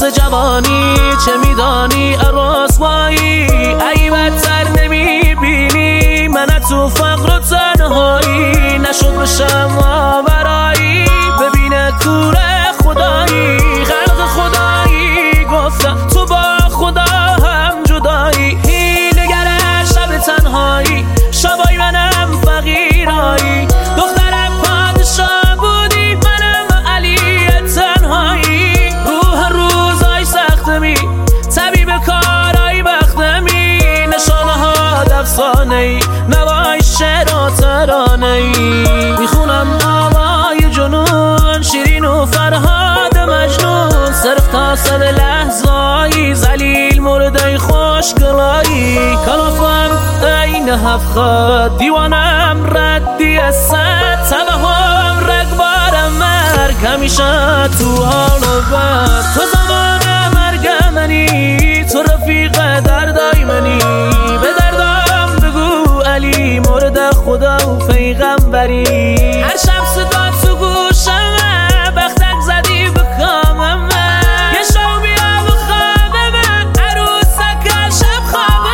حس جوانی چه میدانی رسوایی ای بدتر نمیبینی من تو فقر و تنهایی نشد بشم ماورایی ببینه کور خدایی خلق خدایی گفتم تو با خدا هم جدایی هیلگر شب تنهایی شبای منم فقیرایی دخترم پادشاه بودی منم علی تنهایی روح روزای سختمی طبیب کارای بختمی نشانه ها دفسانه ای نوای شعر و ترانه ای میخونم آوای جنون شیرین و فرهاد مجنون صرف تا صد لحظایی زلیل مرده خوشگلایی کلافم این هفخد دیوانم ردی از صد توهم رگبارم مرگ همیشه تو حال و بد تو زمان مرگ منی تو رفیق دردای منی به دردم بگو علی مورد خدا و پیغمبری هر شب صدا تو گوشمه بختک زدی به کامم یه شو بیا به خواب من عروسک شب خواب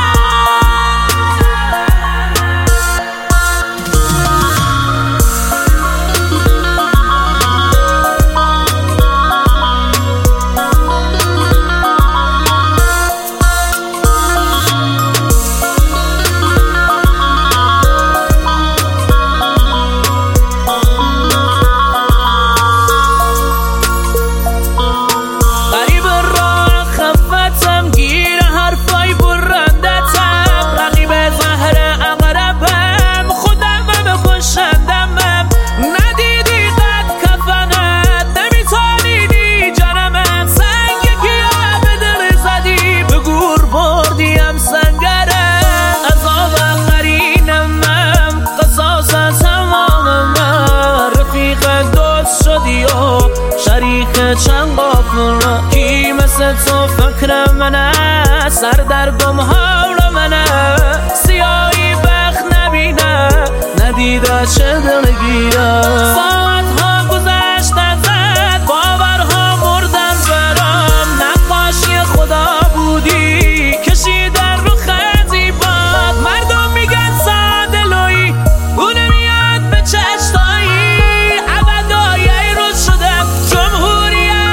چند قافله کی مثل تو فکر منه سر در گم حال منه سیاهی بخت نبینه ندیده چه دلگیره ساعت ها گذشت ازت باورها مردن برام نقاشی خدا بودی کشیدن رو خطی باد مردم میگن ساده لویی اون میاد به چشتایی عبدای رو شدم جمهوری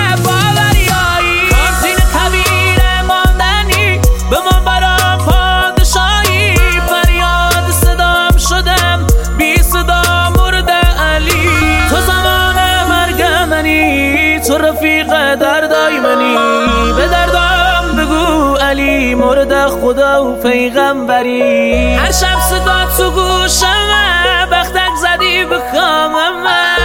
به من برا پادشاهی فریاد صدام شدم بی صدا مرد علی تو زمان مرگ منی تو رفیق دردای منی به دردم بگو علی مرد خدا و پیغمبری هر شب صدا تو گوشمه بختک زدی به کامم